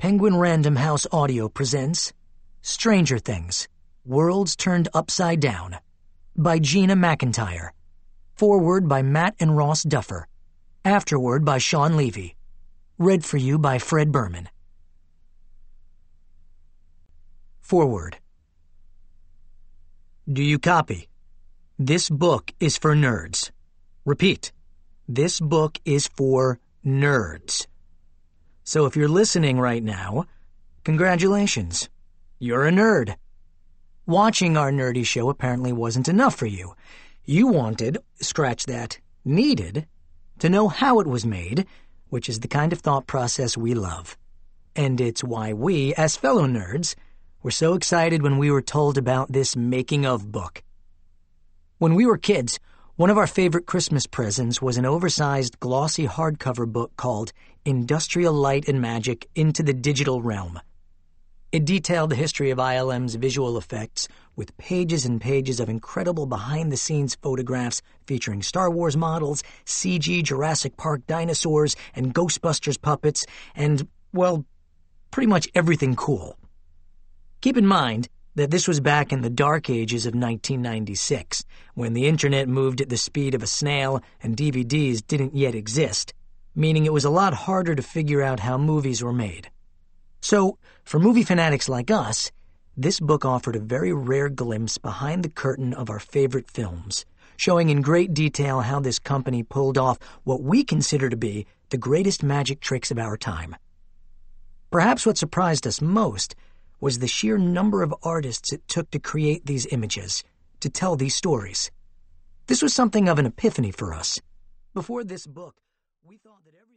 Penguin Random House Audio presents Stranger Things, Worlds Turned Upside Down by Gina McIntyre. Foreword by Matt and Ross Duffer. Afterword by Sean Levy. Read for you by Fred Berman. Foreword. Do you copy? This book is for nerds. Repeat. This book is for nerds. So if you're listening right now, congratulations. You're a nerd. Watching our nerdy show apparently wasn't enough for you. You wanted, scratch that, needed, to know how it was made, which is the kind of thought process we love. And it's why we, as fellow nerds, were so excited when we were told about this making-of book. When we were kids, one of our favorite Christmas presents was an oversized, glossy hardcover book called Industrial Light and Magic into the Digital Realm. It detailed the history of ILM's visual effects with pages and pages of incredible behind-the-scenes photographs featuring Star Wars models, CG Jurassic Park dinosaurs, and Ghostbusters puppets, and, well, pretty much everything cool. Keep in mind that this was back in the dark ages of 1996, when the internet moved at the speed of a snail and DVDs didn't yet exist, meaning it was a lot harder to figure out how movies were made. So, for movie fanatics like us, this book offered a very rare glimpse behind the curtain of our favorite films, showing in great detail how this company pulled off what we consider to be the greatest magic tricks of our time. Perhaps what surprised us most was the sheer number of artists it took to create these images, to tell these stories. This was something of an epiphany for us. Before this book, we thought that every